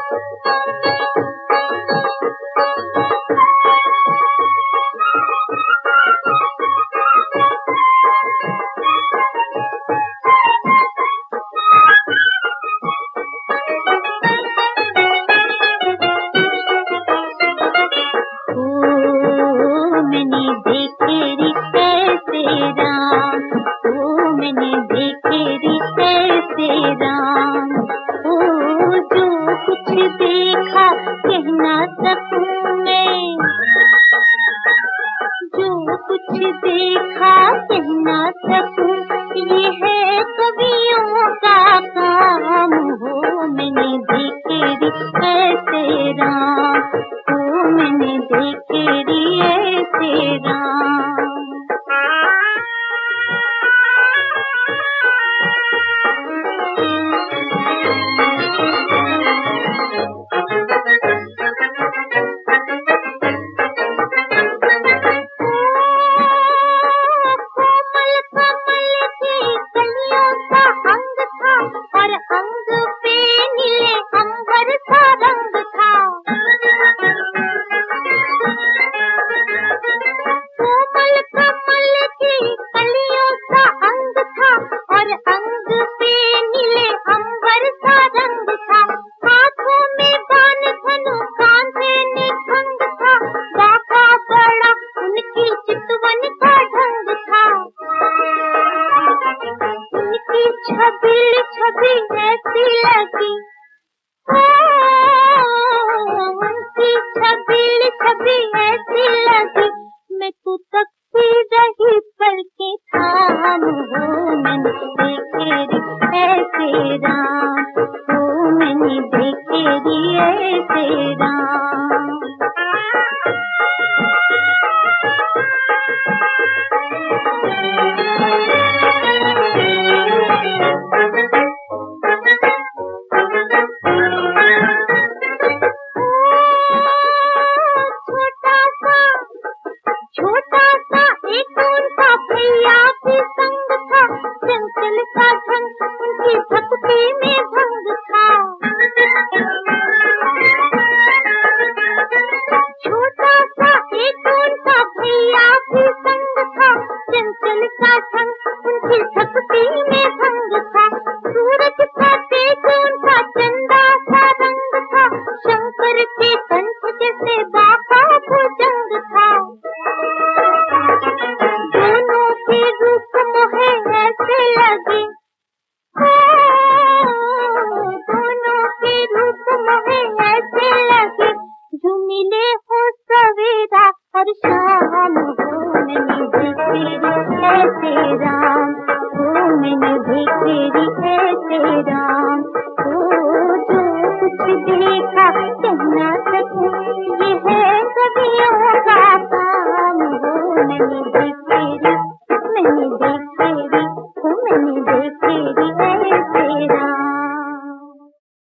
मैंने देखेरी ऐसे राम, ओ जो कुछ देखा कह ना सकूं मैं, जो कुछ देखा कह ना सकूं, ये है कवियों का काम हो। मैंने देखेरी ऐसे राम, ओ मैंने देखेरी ऐसे राम। छबी ऐसी लगी, उनकी छबी ऐसी लगी, मैं तो तकती रही पल के थाम हो। मैंने देखेरी ऐसे राम, हो मैंने देखेरी ऐसे राम। छोटा सा एक उनका भैया भी संग था, चंचल सा ढंग उनकी भक्ति में भंग था। छोटा सा एक उनका भैया भी संग था, चंचल सा ढंग उनकी भक्ति में भंग था। सूरज का तेज उनका चंदा सा रंग था, शंकर के कंठ जैसे बाबा भुजंग था। दोनों के रूप मोहे ऐसे लगे, दोनों के रूप मोहे ऐसे लगे, जो मिले हो सवेरा हर शाम हो। मैंने देखेरी ऐसे राम, हो मैंने देखेरी ऐसे राम, हो जो कुछ देखा कह ना सकूं, ये है कवियों का काम हो। मैंने देखेरी